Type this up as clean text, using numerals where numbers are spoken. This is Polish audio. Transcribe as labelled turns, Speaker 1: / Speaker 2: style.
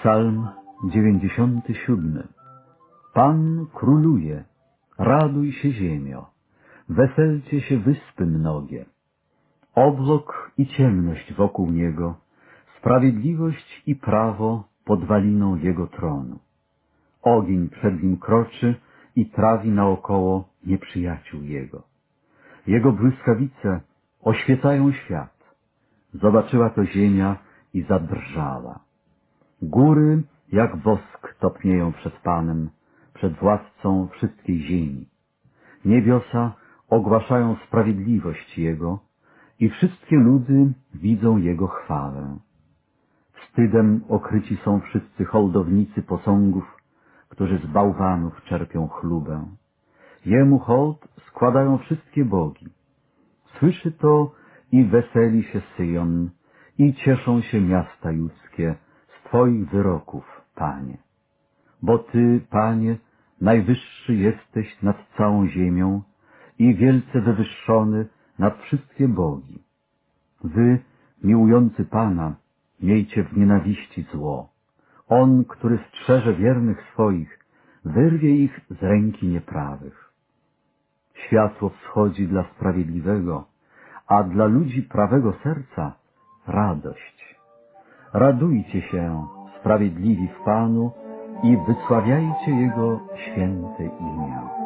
Speaker 1: Psalm 97. Pan króluje, raduj się ziemio, weselcie się wyspy mnogie. Obłok i ciemność wokół Niego, sprawiedliwość i prawo podwaliną Jego tronu. Ogień przed Nim kroczy i trawi naokoło nieprzyjaciół Jego. Jego błyskawice oświecają świat. Zobaczyła to ziemia i zadrżała. Góry jak wosk topnieją przed Panem, przed władcą wszystkiej ziemi. Niebiosa ogłaszają sprawiedliwość Jego i wszystkie ludy widzą Jego chwałę. Wstydem okryci są wszyscy hołdownicy posągów, którzy z bałwanów czerpią chlubę. Jemu hołd składają wszystkie bogi. Słyszy to i weseli się Syjon, i cieszą się miasta judzkie z Twoich wyroków, Panie. Bo Ty, Panie, najwyższy jesteś nad całą ziemią i wielce wywyższony nad wszystkie bogi. Wy, miłujący Pana, miejcie w nienawiści zło. On, który strzeże wiernych swoich, wyrwie ich z ręki nieprawych. Światło wschodzi dla sprawiedliwego, a dla ludzi prawego serca radość. Radujcie się, sprawiedliwi w Panu, i wysławiajcie Jego święte imię.